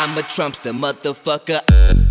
I'm a Trumpster, motherfucker.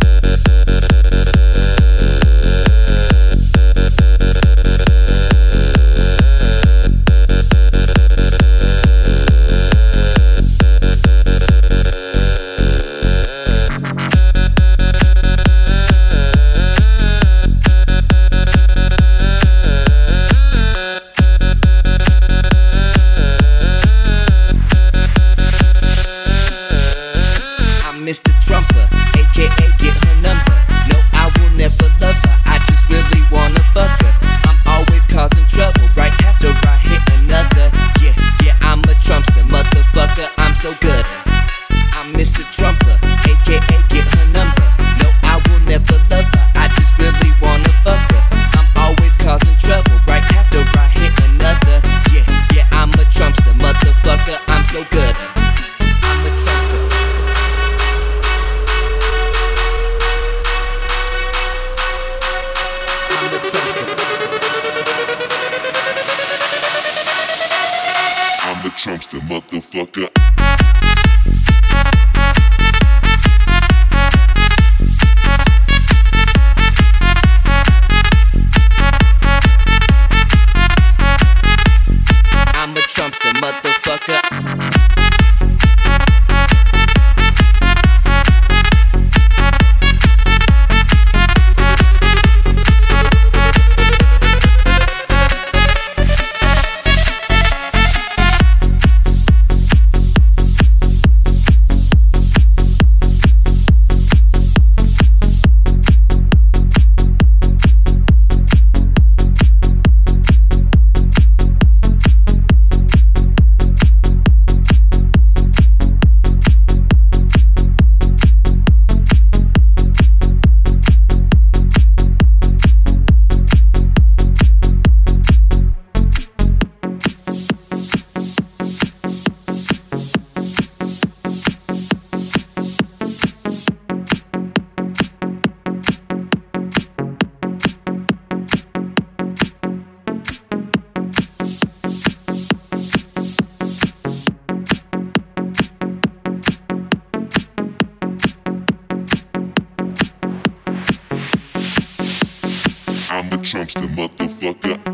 Mr. Trumper, aka get her number. No, I will never love her, I just really wanna fuck her. I'm always causing trouble right after I hit another. Yeah, I'm a Trumpster, motherfucker, I'm so good. I'm Mr. Trumper, aka get her number. No, I will never love her, I just really wanna fuck her. I'm always causing trouble right after I hit another. Yeah, I'm a Trumpster, motherfucker, I'm so good. I'm a Trumpster. I'm the Trumpster, motherfucker. I'm a Trumpster, motherfucker. I'm the Trumpster, motherfucker.